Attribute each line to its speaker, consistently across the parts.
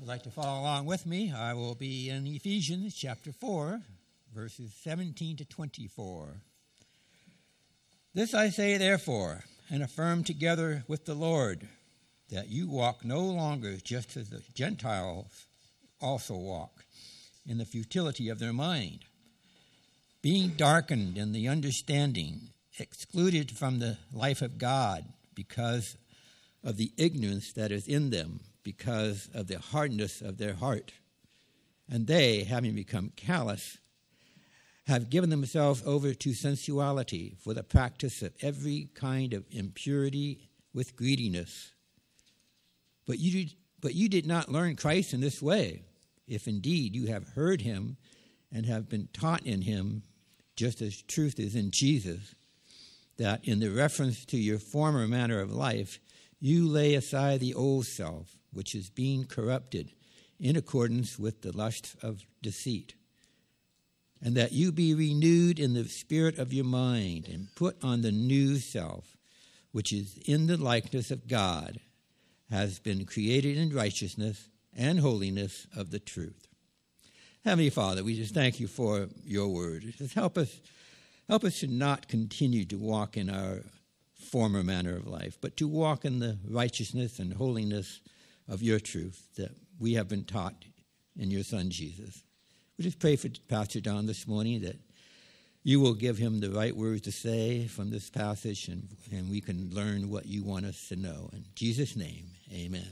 Speaker 1: would like to follow along with me, I will be in Ephesians chapter 4, verses 17 to 24. This I say, therefore, and affirm together with the Lord, that you walk no longer just as the Gentiles also walk, in the futility of their mind, being darkened in the understanding, excluded from the life of God because of the ignorance that is in them, because of the hardness of their heart. And they, having become callous, have given themselves over to sensuality for the practice of every kind of impurity with greediness. But you did not learn Christ in this way, if indeed you have heard him and have been taught in him, just as truth is in Jesus, that in the reference to your former manner of life, you lay aside the old self, which is being corrupted in accordance with the lust of deceit, and that you be renewed in the spirit of your mind and put on the new self, which is in the likeness of God, has been created in righteousness and holiness of the truth. Heavenly Father, we just thank you for your word. Just help us to not continue to walk in our former manner of life, but to walk in the righteousness and holiness of your truth that we have been taught in your Son, Jesus. We just pray for Pastor Don this morning that you will give him the right words to say from this passage, and we can learn what you want us to know. In Jesus' name, amen.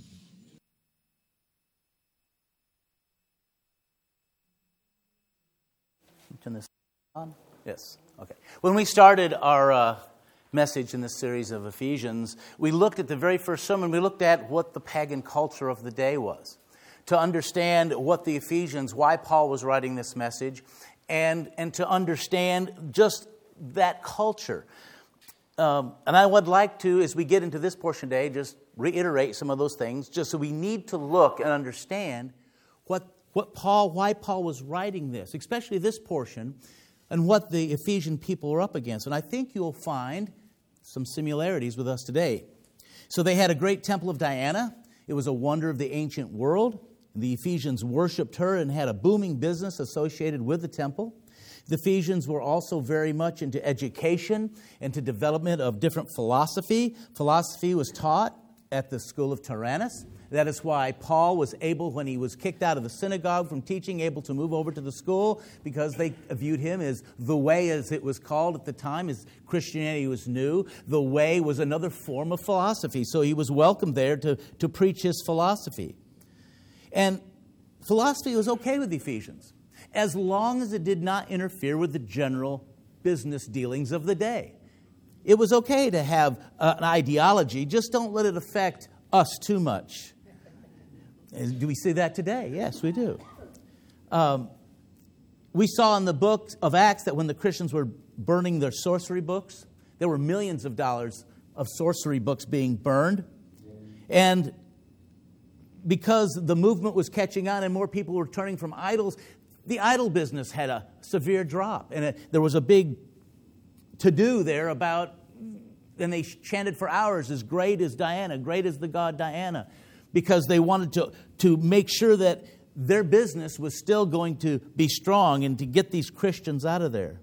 Speaker 2: Turn this on? Yes. Okay. When we started our message in this series of Ephesians, we looked at the very first sermon. We looked at what the pagan culture of the day was, to understand what the Ephesians, why Paul was writing this message, and to understand just that culture. And I would like to, as we get into this portion today, just reiterate some of those things, just so we need to look and understand why Paul was writing this, especially this portion, and what the Ephesian people were up against. And I think you'll find some similarities with us today. So they had a great temple of Diana. It was a wonder of the ancient world. The Ephesians worshipped her and had a booming business associated with the temple. The Ephesians were also very much into education and to development of different philosophy. Philosophy was taught at the school of Tyrannus. That is why Paul was able, when he was kicked out of the synagogue from teaching, able to move over to the school, because they viewed him as the way, as it was called at the time, as Christianity was new. The way was another form of philosophy, so he was welcome there to preach his philosophy. And philosophy was okay with the Ephesians, as long as it did not interfere with the general business dealings of the day. It was okay to have an ideology, just don't let it affect us too much. Do we see that today? Yes, we do. We saw in the book of Acts that when the Christians were burning their sorcery books, there were millions of dollars of sorcery books being burned. And because the movement was catching on and more people were turning from idols, the idol business had a severe drop. And there was a big to-do there about, and they chanted for hours, as great as Diana, great as the god Diana, because they wanted to make sure that their business was still going to be strong and to get these Christians out of there.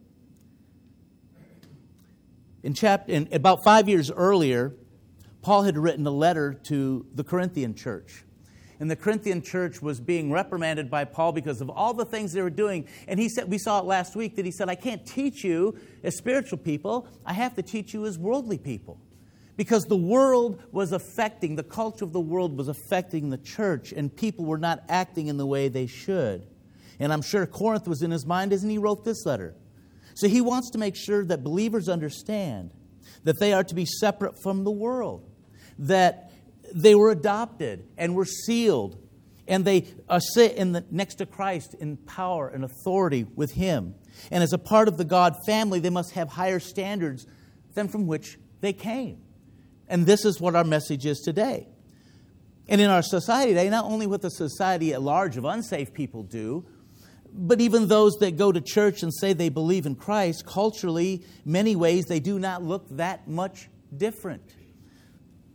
Speaker 2: About 5 years earlier, Paul had written a letter to the Corinthian church. And the Corinthian church was being reprimanded by Paul because of all the things they were doing. And he said, we saw it last week, that he said, I can't teach you as spiritual people. I have to teach you as worldly people. Because the culture of the world was affecting the church, and people were not acting in the way they should. And I'm sure Corinth was in his mind as he wrote this letter. So he wants to make sure that believers understand that they are to be separate from the world, that they were adopted and were sealed, and they are sit next to Christ in power and authority with him. And as a part of the God family, they must have higher standards than from which they came. And this is what our message is today. And in our society today, not only what the society at large of unsaved people do, but even those that go to church and say they believe in Christ, culturally, many ways, they do not look that much different.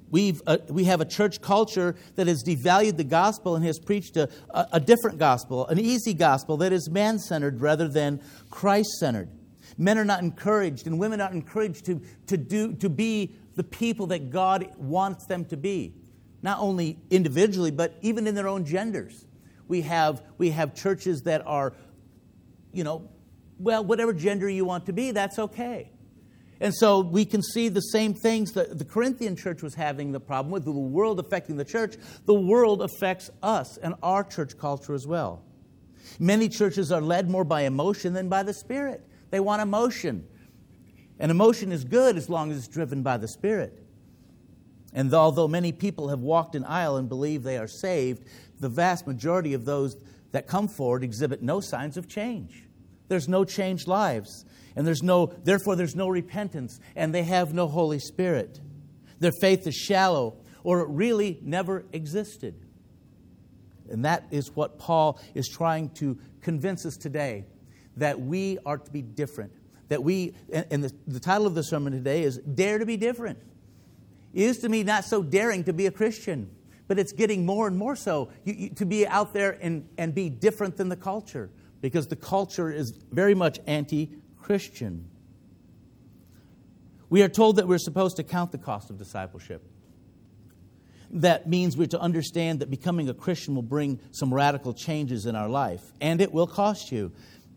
Speaker 2: We have a church culture that has devalued the gospel and has preached a different gospel, an easy gospel that is man-centered rather than Christ-centered. Men are not encouraged and women are encouraged to be the people that God wants them to be. Not only individually, but even in their own genders. We have churches that are, whatever gender you want to be, that's okay. And so we can see the same things that the Corinthian church was having the problem with, the world affecting the church. The world affects us and our church culture as well. Many churches are led more by emotion than by the Spirit. They want emotion. And emotion is good as long as it's driven by the Spirit. And although many people have walked an aisle and believe they are saved, the vast majority of those that come forward exhibit no signs of change. There's no changed lives. And therefore there's no repentance. And they have no Holy Spirit. Their faith is shallow, or it really never existed. And that is what Paul is trying to convince us today. That we are to be different. That and the title of the sermon today is Dare to be Different. It is to me not so daring to be a Christian, but it's getting more and more so to be out there and be different than the culture, because the culture is very much anti-Christian. We are told that we're supposed to count the cost of discipleship. That means we're to understand that becoming a Christian will bring some radical changes in our life, and it will cost you.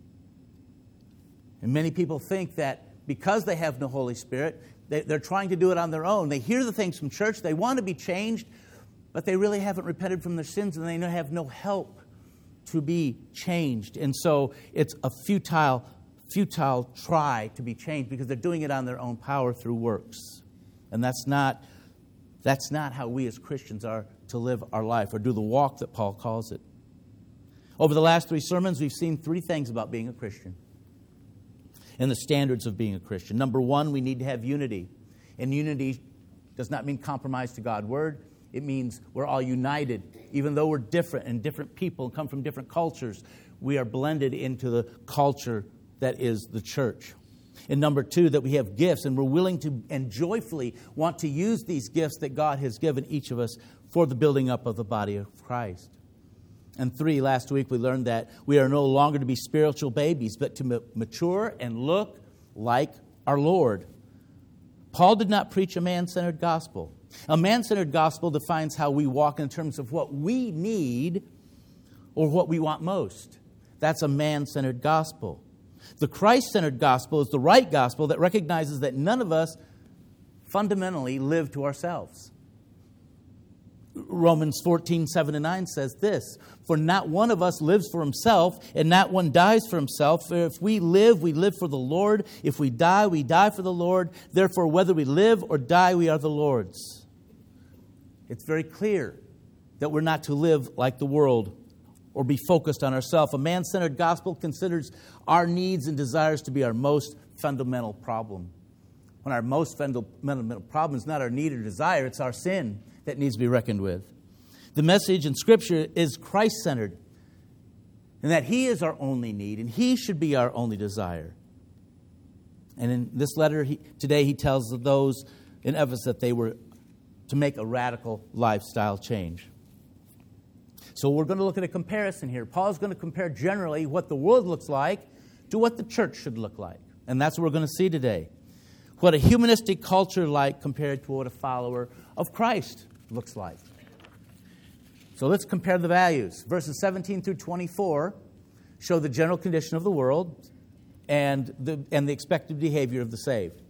Speaker 2: And many people think that because they have no Holy Spirit, they're trying to do it on their own. They hear the things from church, they want to be changed, but they really haven't repented from their sins, and they have no help to be changed. And so it's a futile try to be changed because they're doing it on their own power through works. And that's not how we as Christians are to live our life or do the walk that Paul calls it. Over the last 3 sermons, we've seen 3 things about being a Christian and the standards of being a Christian. Number 1, we need to have unity. And unity does not mean compromise to God's word. It means we're all united. Even though we're different and different people and come from different cultures, we are blended into the culture that is the church. And number 2, that we have gifts and we're willing to and joyfully want to use these gifts that God has given each of us for the building up of the body of Christ. And 3, last week we learned that we are no longer to be spiritual babies, but to mature and look like our Lord. Paul did not preach a man-centered gospel. A man-centered gospel defines how we walk in terms of what we need or what we want most. That's a man-centered gospel. The Christ-centered gospel is the right gospel that recognizes that none of us fundamentally live to ourselves. Romans 14:7-9 says this, "For not one of us lives for himself, and not one dies for himself. For if we live for the Lord. If we die for the Lord. Therefore, whether we live or die, we are the Lord's." It's very clear that we're not to live like the world or be focused on ourselves. A man-centered gospel considers our needs and desires to be our most fundamental problem. When our most fundamental problem is not our need or desire, it's our sin that needs to be reckoned with. The message in Scripture is Christ-centered, and that He is our only need, and He should be our only desire. And in this letter today, he tells those in Ephesus that they were to make a radical lifestyle change. So we're going to look at a comparison here. Paul's going to compare generally what the world looks like to what the church should look like. And that's what we're going to see today. What a humanistic culture like compared to what a follower of Christ looks like. So let's compare the values. Verses 17 through 24 show the general condition of the world and the expected behavior of the saved.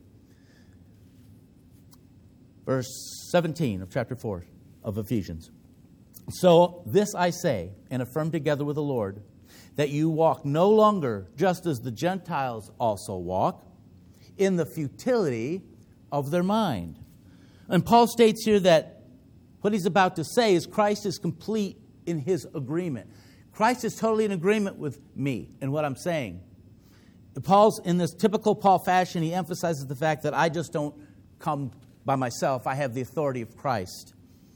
Speaker 2: Verse 17 of chapter 4 of Ephesians. "So this I say, and affirm together with the Lord, that you walk no longer just as the Gentiles also walk, in the futility of their mind." And Paul states here that what he's about to say is Christ is complete in His agreement. Christ is totally in agreement with me and what I'm saying. Paul's in this typical Paul fashion, he emphasizes the fact that I just don't come by myself. I have the authority of Christ.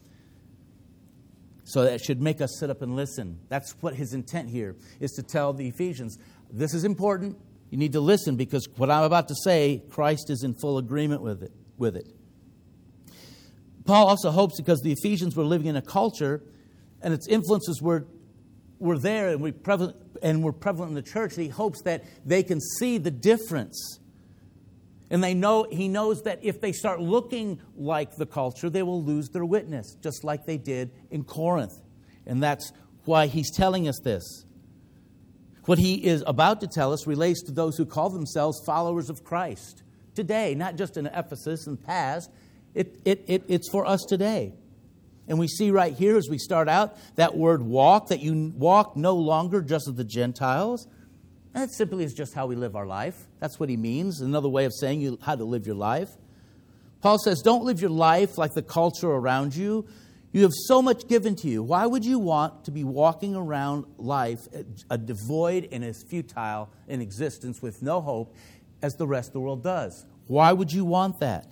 Speaker 2: So that should make us sit up and listen. That's what his intent here is, to tell the Ephesians, this is important. You need to listen, because what I'm about to say, Christ is in full agreement with it. Paul also hopes, because the Ephesians were living in a culture and its influences were there and were prevalent in the church, he hopes that they can see the difference. And he knows that if they start looking like the culture, they will lose their witness, just like they did in Corinth. And that's why he's telling us this. What he is about to tell us relates to those who call themselves followers of Christ today, not just in Ephesus and past. It's for us today. And we see right here as we start out that word walk, that you walk no longer just as the Gentiles. That simply is just how we live our life. That's what he means. Another way of saying how to live your life. Paul says, don't live your life like the culture around you. You have so much given to you. Why would you want to be walking around life a devoid and as futile in existence with no hope as the rest of the world does? Why would you want that?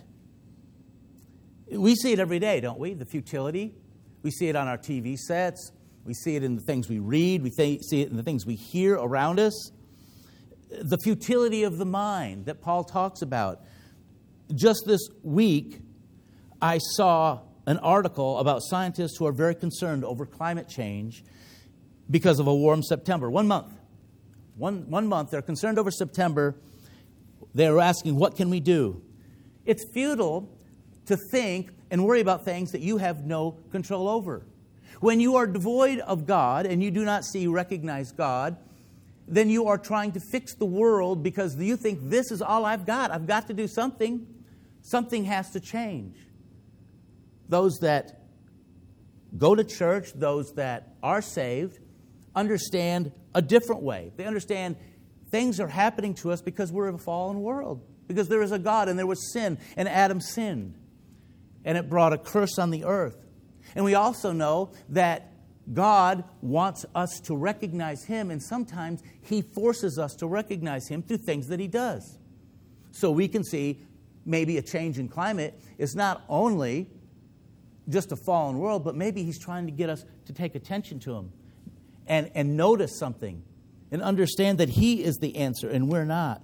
Speaker 2: We see it every day, don't we? The futility. We see it on our TV sets. We see it in the things we read. We see it in the things we hear around us. The futility of the mind that Paul talks about. Just this week, I saw an article about scientists who are very concerned over climate change because of a warm September. 1 month. One month, they're concerned over September. They're asking, what can we do? It's futile to think and worry about things that you have no control over. When you are devoid of God and you do not recognize God, then you are trying to fix the world because you think this is all I've got. I've got to do something. Something has to change. Those that go to church, those that are saved, understand a different way. They understand things are happening to us because we're in a fallen world. Because there is a God and there was sin and Adam sinned. And it brought a curse on the earth. And we also know that God wants us to recognize Him, and sometimes He forces us to recognize Him through things that He does. So we can see maybe a change in climate is not only just a fallen world, but maybe He's trying to get us to take attention to Him and notice something and understand that He is the answer and we're not.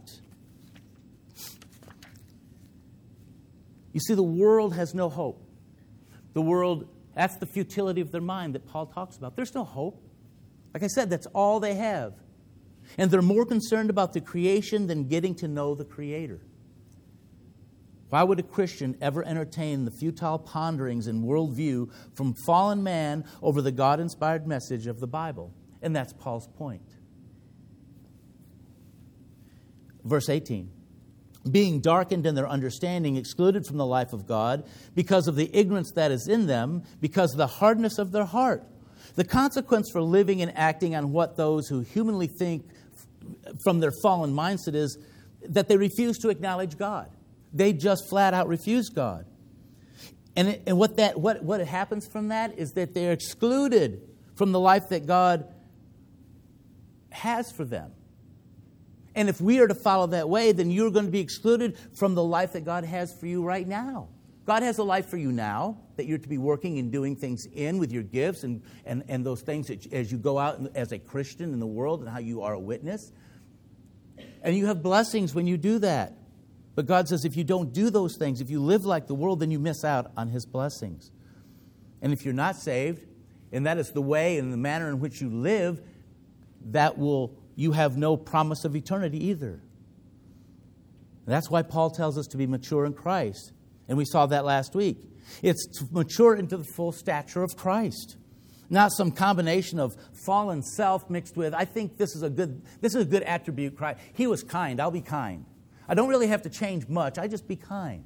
Speaker 2: You see, the world has no hope. The world, that's the futility of their mind that Paul talks about. There's no hope. Like I said, that's all they have. And they're more concerned about the creation than getting to know the Creator. Why would a Christian ever entertain the futile ponderings and worldview from fallen man over the God-inspired message of the Bible? And that's Paul's point. Verse 18. Being darkened in their understanding, excluded from the life of God, because of the ignorance that is in them, because of the hardness of their heart. The consequence for living and acting on what those who humanly think from their fallen mindset is that they refuse to acknowledge God. They just flat out refuse God. And what happens from that is that they're excluded from the life that God has for them. And if we are to follow that way, then you're going to be excluded from the life that God has for you right now. God has a life for you now that you're to be working and doing things in with your gifts and those things that as you go out as a Christian in the world and how you are a witness. And you have blessings when you do that. But God says if you don't do those things, if you live like the world, then you miss out on His blessings. And if you're not saved, and that is the way and the manner in which you live, you have no promise of eternity either. And that's why Paul tells us to be mature in Christ. And we saw that last week. It's to mature into the full stature of Christ. Not some combination of fallen self mixed with, I think this is a good attribute. Christ. He was kind, I'll be kind. I don't really have to change much, I just be kind.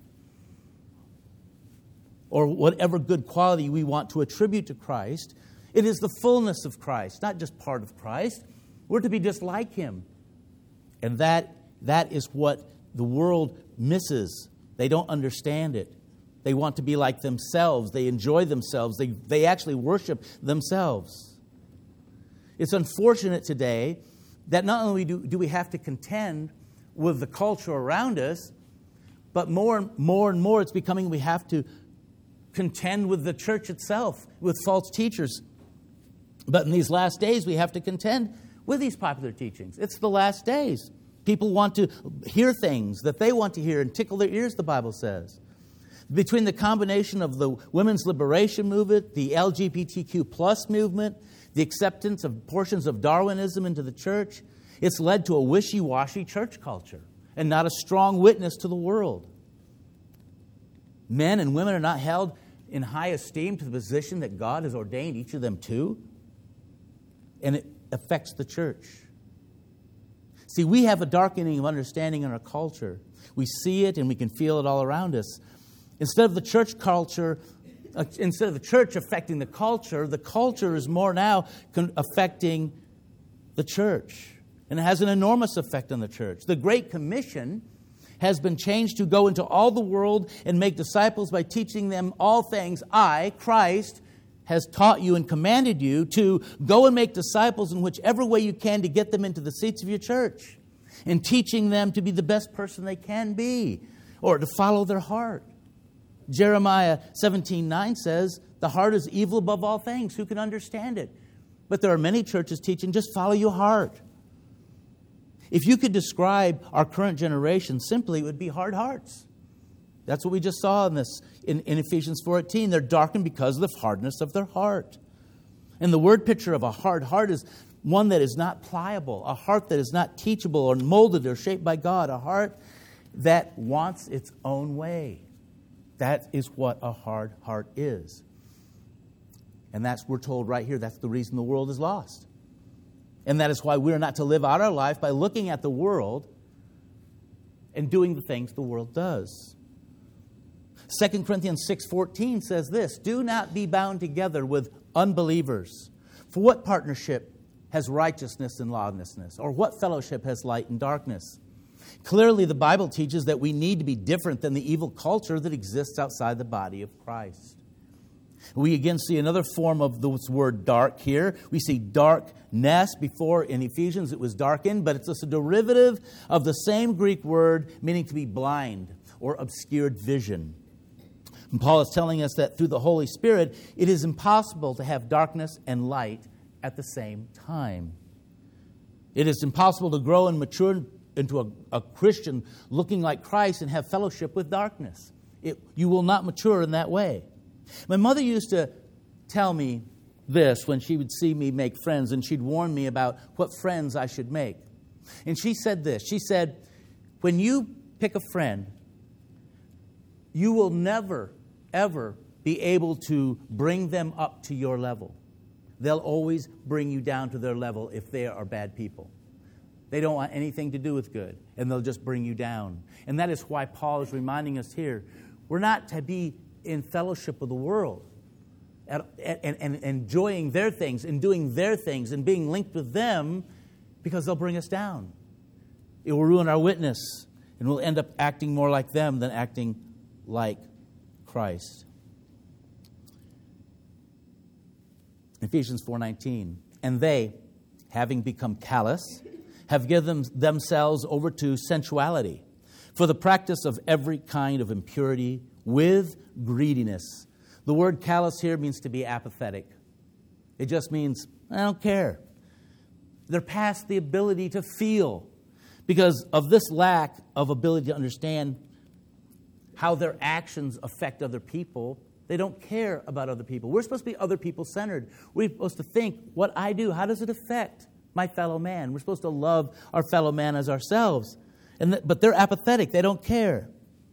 Speaker 2: Or whatever good quality we want to attribute to Christ. It is the fullness of Christ, not just part of Christ. We're to be just like Him. And that is what the world misses. They don't understand it. They want to be like themselves. They enjoy themselves. They actually worship themselves. It's unfortunate today that not only do we have to contend with the culture around us, but more and more it's becoming we have to contend with the church itself, with false teachers. But in these last days, we have to contend with these popular teachings. It's the last days. People want to hear things that they want to hear and tickle their ears, the Bible says. Between the combination of the women's liberation movement, the LGBTQ plus movement, the acceptance of portions of Darwinism into the church, it's led to a wishy-washy church culture and not a strong witness to the world. Men and women are not held in high esteem to the position that God has ordained each of them to, and it affects the church. See, we have a darkening of understanding in our culture. We see it and we can feel it all around us. Instead of the church affecting the culture is more now affecting the church. And it has an enormous effect on the church. The Great Commission has been changed to go into all the world and make disciples by teaching them all things I, Christ, has taught you and commanded you to go and make disciples in whichever way you can to get them into the seats of your church, and teaching them to be the best person they can be or to follow their heart. Jeremiah 17:9 says, the heart is evil above all things. Who can understand it? But there are many churches teaching, just follow your heart. If you could describe our current generation simply, it would be hard hearts. That's what we just saw in Ephesians 4:18. They're darkened because of the hardness of their heart. And the word picture of a hard heart is one that is not pliable, a heart that is not teachable or molded or shaped by God, a heart that wants its own way. That is what a hard heart is. And we're told right here, that's the reason the world is lost. And that is why we're not to live out our life by looking at the world and doing the things the world does. 2 Corinthians 6:14 says this, do not be bound together with unbelievers. For what partnership has righteousness and lawlessness? Or what fellowship has light and darkness? Clearly, the Bible teaches that we need to be different than the evil culture that exists outside the body of Christ. We again see another form of this word dark here. We see darkness. Before in Ephesians it was darkened, but it's just a derivative of the same Greek word meaning to be blind or obscured vision. And Paul is telling us that through the Holy Spirit, it is impossible to have darkness and light at the same time. It is impossible to grow and mature into a Christian looking like Christ and have fellowship with darkness. You will not mature in that way. My mother used to tell me this when she would see me make friends, and she'd warn me about what friends I should make. And she said this. She said, when you pick a friend, you will never, ever be able to bring them up to your level. They'll always bring you down to their level if they are bad people. They don't want anything to do with good, and they'll just bring you down. And that is why Paul is reminding us here, we're not to be in fellowship with the world and enjoying their things and doing their things and being linked with them, because they'll bring us down. It will ruin our witness, and we'll end up acting more like them than acting like Christ. Ephesians 4:19, and they, having become callous, have given themselves over to sensuality, for the practice of every kind of impurity with greediness. The word callous here means to be apathetic. It just means, I don't care. They're past the ability to feel because of this lack of ability to understand how their actions affect other people. They don't care about other people. We're supposed to be other people-centered. We're supposed to think, what I do, how does it affect my fellow man? We're supposed to love our fellow man as ourselves. But they're apathetic. They don't care.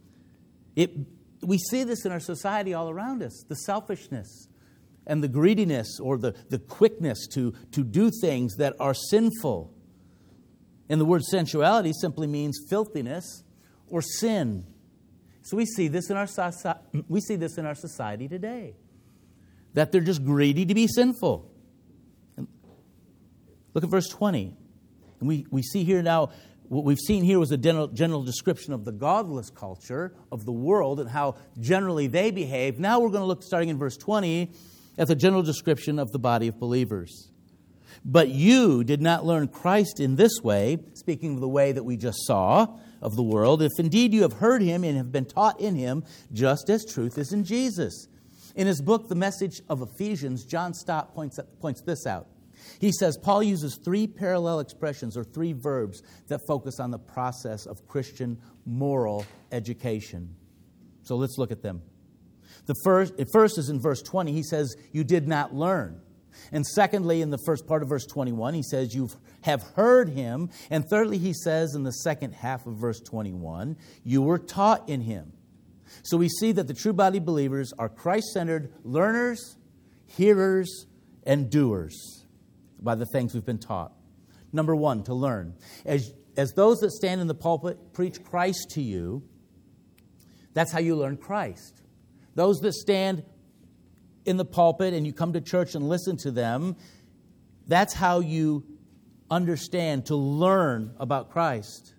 Speaker 2: We see this in our society all around us, the selfishness and the greediness or the quickness to do things that are sinful. And the word sensuality simply means filthiness or sin. So we see this in our society today, that they're just greedy to be sinful. And look at verse 20. And we see here now, what we've seen here was a general description of the godless culture of the world and how generally they behave. Now we're going to look, starting in verse 20, at the general description of the body of believers. But you did not learn Christ in this way, speaking of the way that we just saw of the world, if indeed you have heard him and have been taught in him, just as truth is in Jesus. In his book, The Message of Ephesians, John Stott points this out. He says Paul uses three parallel expressions or three verbs that focus on the process of Christian moral education. So let's look at them. The first is in verse 20. He says, you did not learn. And secondly, in the first part of verse 21, he says, you have heard him. And thirdly, he says in the second half of verse 21, you were taught in him. So we see that the true body believers are Christ-centered learners, hearers, and doers by the things we've been taught. Number one, to learn. As those that stand in the pulpit preach Christ to you, that's how you learn Christ. Those that stand in the pulpit and you come to church and listen to them, that's how you understand, to learn about Christ.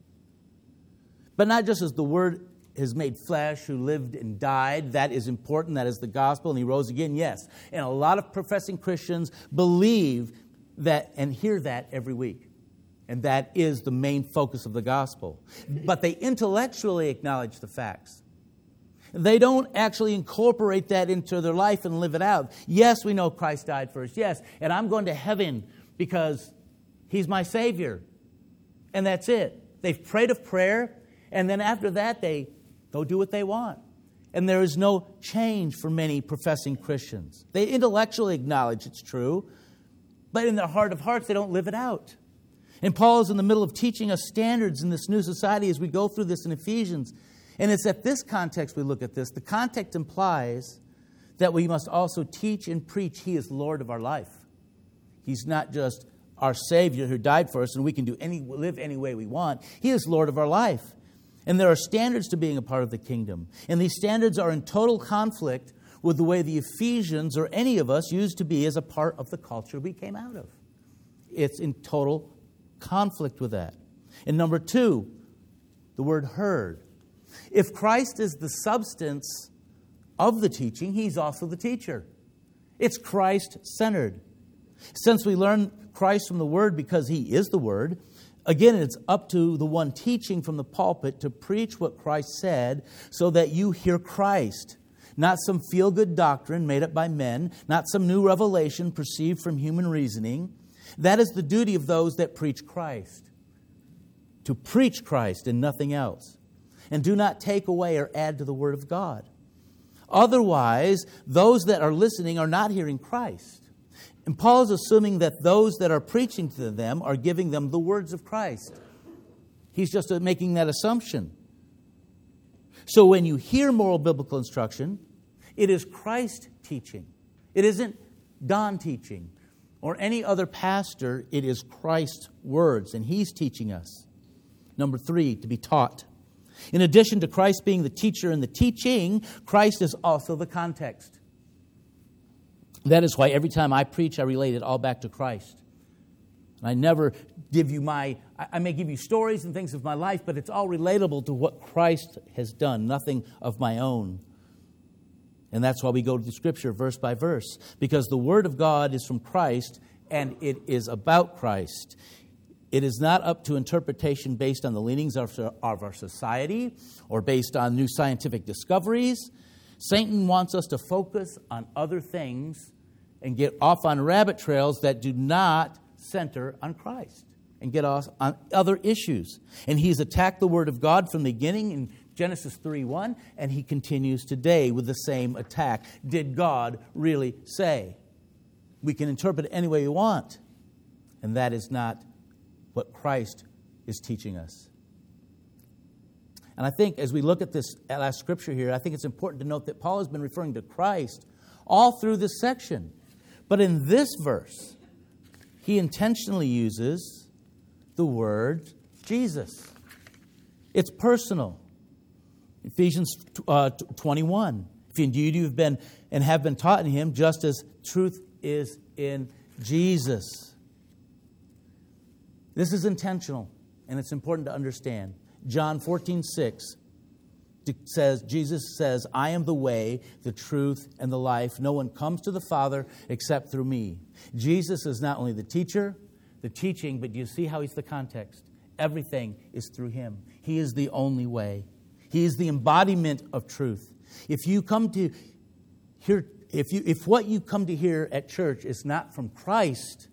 Speaker 2: But not just as the Word has made flesh, who lived and died. That is important. That is the gospel. And he rose again, yes. And a lot of professing Christians believe that and hear that every week. And that is the main focus of the gospel. But they intellectually acknowledge the facts. They don't actually incorporate that into their life and live it out. Yes, we know Christ died for us. Yes, and I'm going to heaven because he's my Savior. And that's it. They've prayed a prayer, and then after that, they go do what they want. And there is no change for many professing Christians. They intellectually acknowledge it's true, but in their heart of hearts, they don't live it out. And Paul is in the middle of teaching us standards in this new society as we go through this in Ephesians. And it's at this context we look at this. The context implies that we must also teach and preach He is Lord of our life. He's not just our Savior who died for us and we can live any way we want. He is Lord of our life. And there are standards to being a part of the kingdom. And these standards are in total conflict with the way the Ephesians or any of us used to be as a part of the culture we came out of. It's in total conflict with that. And number two, the word heard. If Christ is the substance of the teaching, He's also the teacher. It's Christ-centered. Since we learn Christ from the Word because He is the Word, again, it's up to the one teaching from the pulpit to preach what Christ said so that you hear Christ. Not some feel-good doctrine made up by men, not some new revelation perceived from human reasoning. That is the duty of those that preach Christ. To preach Christ and nothing else. And do not take away or add to the Word of God. Otherwise, those that are listening are not hearing Christ. And Paul is assuming that those that are preaching to them are giving them the words of Christ. He's just making that assumption. So when you hear moral biblical instruction, it is Christ teaching. It isn't Don teaching or any other pastor. It is Christ's words, and He's teaching us. Number three, to be taught. In addition to Christ being the teacher and the teaching, Christ is also the context. That is why every time I preach, I relate it all back to Christ. I never give you I may give you stories and things of my life, but it's all relatable to what Christ has done, nothing of my own. And that's why we go to the Scripture verse by verse, because the Word of God is from Christ and it is about Christ. It is not up to interpretation based on the leanings of our society or based on new scientific discoveries. Satan wants us to focus on other things and get off on rabbit trails that do not center on Christ and get off on other issues. And he's attacked the Word of God from the beginning in Genesis 3:1, and he continues today with the same attack. Did God really say? We can interpret it any way we want, and that is not what Christ is teaching us. And I think as we look at this last scripture here, I think it's important to note that Paul has been referring to Christ all through this section. But in this verse, he intentionally uses the word Jesus. It's personal. Ephesians 21. If indeed you have been and have been taught in Him, just as truth is in Jesus. This is intentional, and it's important to understand. John 14:6 says, Jesus says, I am the way, the truth, and the life. No one comes to the Father except through me. Jesus is not only the teacher, the teaching, but do you see how He's the context? Everything is through Him. He is the only way. He is the embodiment of truth. If you come to hear, if what you come to hear at church is not from Christ,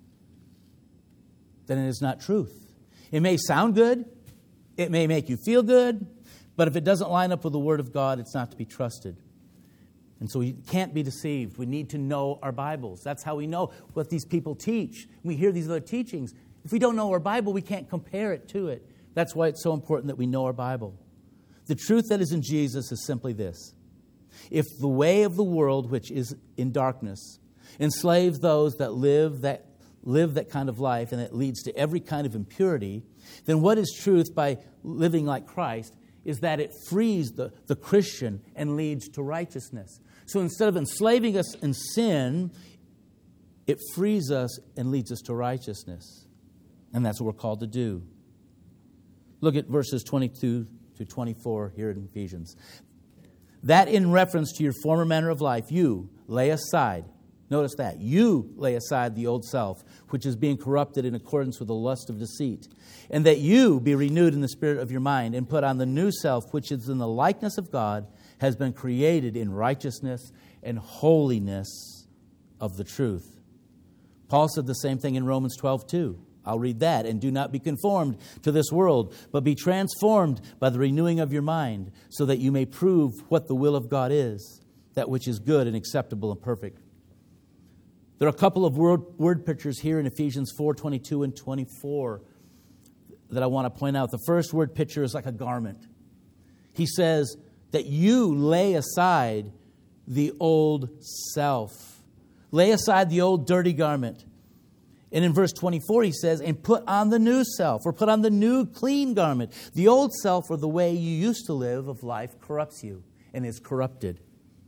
Speaker 2: then it is not truth. It may sound good. It may make you feel good. But if it doesn't line up with the Word of God, it's not to be trusted. And so we can't be deceived. We need to know our Bibles. That's how we know what these people teach. We hear these other teachings. If we don't know our Bible, we can't compare it to it. That's why it's so important that we know our Bible. The truth that is in Jesus is simply this. If the way of the world, which is in darkness, enslaves those that live that kind of life, and it leads to every kind of impurity, then what is truth by living like Christ is that it frees the Christian and leads to righteousness. So instead of enslaving us in sin, it frees us and leads us to righteousness. And that's what we're called to do. Look at verses 22 to 24 here in Ephesians. That in reference to your former manner of life, you lay aside. Notice that. You lay aside the old self, which is being corrupted in accordance with the lust of deceit. And that you be renewed in the spirit of your mind and put on the new self, which is in the likeness of God, has been created in righteousness and holiness of the truth. Paul said the same thing in Romans 12:2. I'll read that. And do not be conformed to this world, but be transformed by the renewing of your mind, so that you may prove what the will of God is, that which is good and acceptable and perfect. There are a couple of word pictures here in Ephesians 4:22 and 24 that I want to point out. The first word picture is like a garment. He says that you lay aside the old self. Lay aside the old dirty garment. And in verse 24 he says, and put on the new self, or put on the new clean garment. The old self, or the way you used to live of life, corrupts you and is corrupted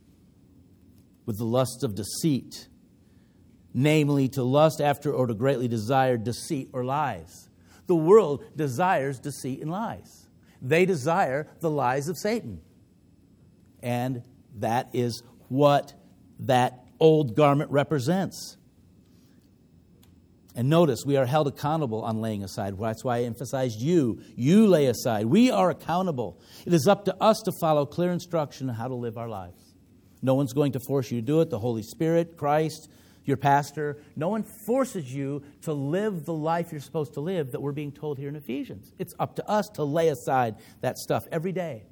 Speaker 2: with the lust of deceit. Namely, to lust after or to greatly desire deceit or lies. The world desires deceit and lies. They desire the lies of Satan. And that is what that old garment represents. And notice, we are held accountable on laying aside. That's why I emphasized you. You lay aside. We are accountable. It is up to us to follow clear instruction on how to live our lives. No one's going to force you to do it. The Holy Spirit, Christ, your pastor, no one forces you to live the life you're supposed to live that we're being told here in Ephesians. It's up to us to lay aside that stuff every day.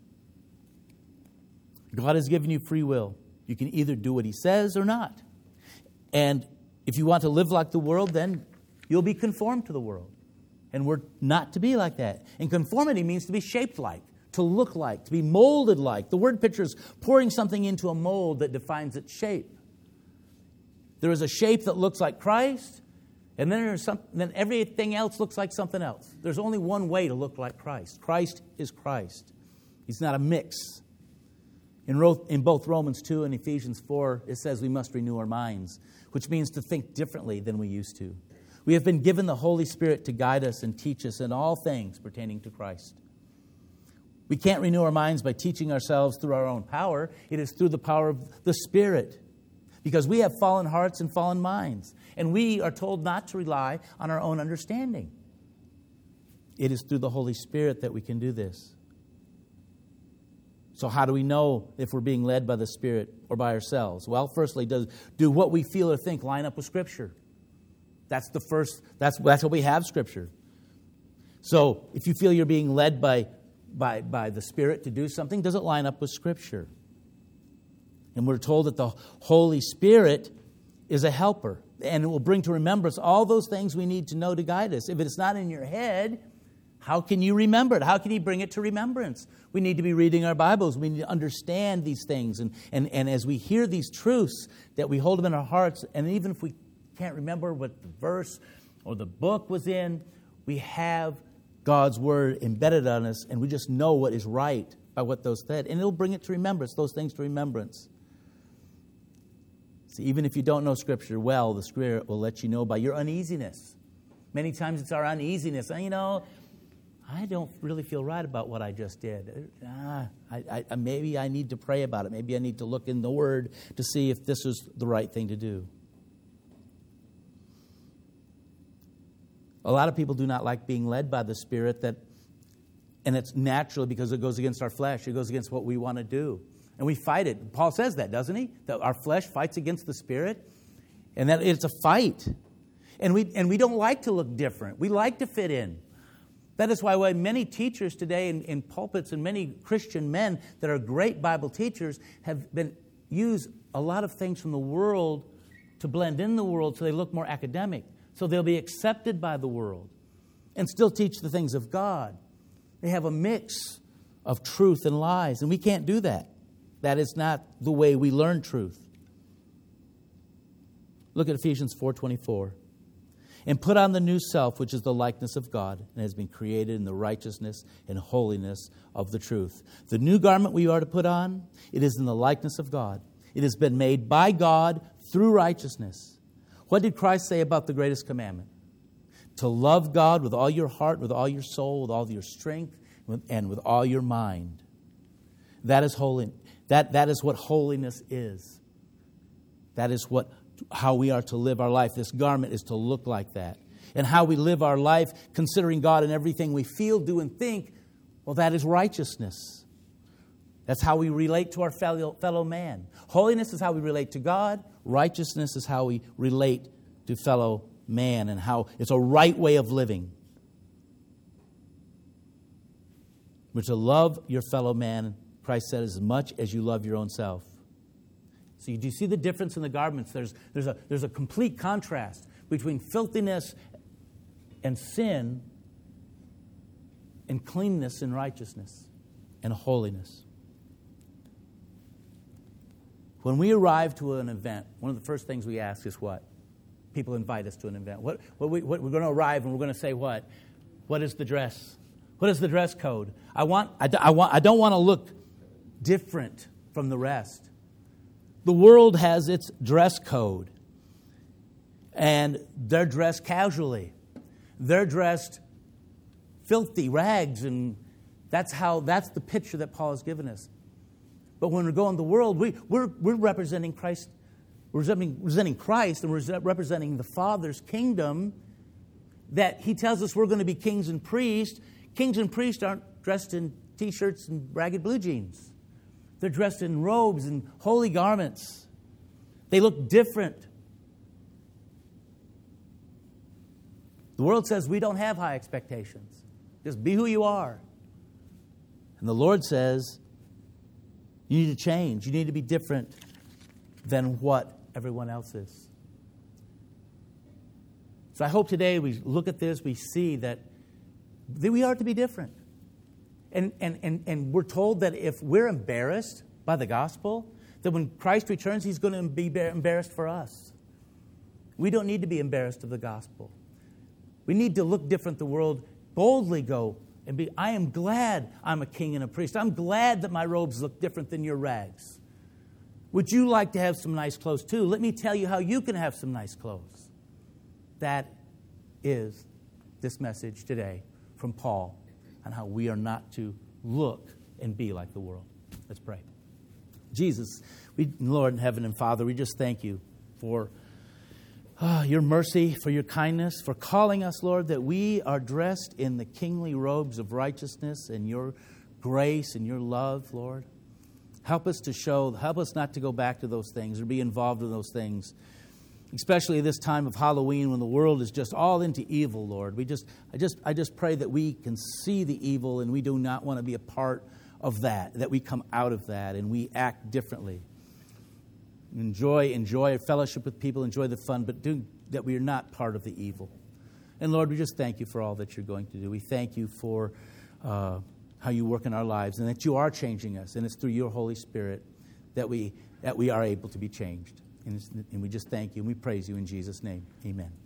Speaker 2: God has given you free will. You can either do what He says or not. And if you want to live like the world, then you'll be conformed to the world. And we're not to be like that. And conformity means to be shaped like, to look like, to be molded like. The word picture is pouring something into a mold that defines its shape. There is a shape that looks like Christ, and then everything else looks like something else. There's only one way to look like Christ. Christ is Christ. He's not a mix. In both Romans 2 and Ephesians 4, it says we must renew our minds, which means to think differently than we used to. We have been given the Holy Spirit to guide us and teach us in all things pertaining to Christ. We can't renew our minds by teaching ourselves through our own power. It is through the power of the Spirit. Because we have fallen hearts and fallen minds. And we are told not to rely on our own understanding. It is through the Holy Spirit that we can do this. So how do we know if we're being led by the Spirit or by ourselves? Well, firstly, do what we feel or think line up with Scripture? That's the first, that's what we have Scripture. So if you feel you're being led by the Spirit to do something, does it line up with Scripture? And we're told that the Holy Spirit is a helper. And it will bring to remembrance all those things we need to know to guide us. If it's not in your head, how can you remember it? How can He bring it to remembrance? We need to be reading our Bibles. We need to understand these things. And as we hear these truths, that we hold them in our hearts. And even if we can't remember what the verse or the book was in, we have God's Word embedded on us. And we just know what is right by what those said. And it'll bring it to remembrance, those things to remembrance. See, even if you don't know Scripture well, the Spirit will let you know by your uneasiness. Many times it's our uneasiness. I don't really feel right about what I just did. Maybe I need to pray about it. Maybe I need to look in the Word to see if this is the right thing to do. A lot of people do not like being led by the Spirit, and it's natural because it goes against our flesh. It goes against what we want to do. And we fight it. Paul says that, doesn't he? That our flesh fights against the Spirit. And that it's a fight. And we don't like to look different. We like to fit in. That is why many teachers today in pulpits and many Christian men that are great Bible teachers have used a lot of things from the world to blend in the world so they look more academic. So they'll be accepted by the world and still teach the things of God. They have a mix of truth and lies, and we can't do that. That is not the way we learn truth. Look at Ephesians 4:24. And put on the new self, which is the likeness of God, and has been created in the righteousness and holiness of the truth. The new garment we are to put on, it is in the likeness of God. It has been made by God through righteousness. What did Christ say about the greatest commandment? To love God with all your heart, with all your soul, with all your strength, and with all your mind. That is holy. That is what holiness is. That is how we are to live our life. This garment is to look like that. And how we live our life, considering God in everything we feel, do, and think, well, that is righteousness. That's how we relate to our fellow man. Holiness is how we relate to God. Righteousness is how we relate to fellow man, and how it's a right way of living. We're to love your fellow man, Christ said, as much as you love your own self. So do you see the difference in the garments? There's a complete contrast between filthiness and sin and cleanness and righteousness and holiness. When we arrive to an event, one of the first things we ask is what? People invite us to an event. We're going to arrive and we're going to say what? What is the dress? What is the dress code? I don't want to look different from the rest. The world has its dress code, and they're dressed casually. They're dressed filthy rags, and that's the picture that Paul has given us. But when we go in the world, we're representing Christ. We're representing Christ, and we're representing the Father's kingdom. That He tells us we're going to be kings and priests. Kings and priests aren't dressed in T-shirts and ragged blue jeans. They're dressed in robes and holy garments. They look different. The world says we don't have high expectations. Just be who you are. And the Lord says you need to change. You need to be different than what everyone else is. So I hope today we look at this, we see that we are to be different. And we're told that if we're embarrassed by the gospel, that when Christ returns, He's going to be embarrassed for us. We don't need to be embarrassed of the gospel. We need to look different. The world boldly go and be, I am glad I'm a king and a priest. I'm glad that my robes look different than your rags. Would you like to have some nice clothes too? Let me tell you how you can have some nice clothes. That is this message today from Paul on how we are not to look and be like the world. Let's pray. Jesus, Lord in heaven and Father, we just thank you for your mercy, for your kindness, for calling us, Lord, that we are dressed in the kingly robes of righteousness and your grace and your love, Lord. Help us not to go back to those things or be involved in those things, especially this time of Halloween when the world is just all into evil, Lord. I just pray that we can see the evil and we do not want to be a part of that we come out of that and we act differently. Enjoy fellowship with people, enjoy the fun, but that we are not part of the evil. And Lord, we just thank you for all that you're going to do. We thank you for how you work in our lives and that you are changing us. And it's through your Holy Spirit that we are able to be changed. And we just thank you and we praise you in Jesus' name. Amen.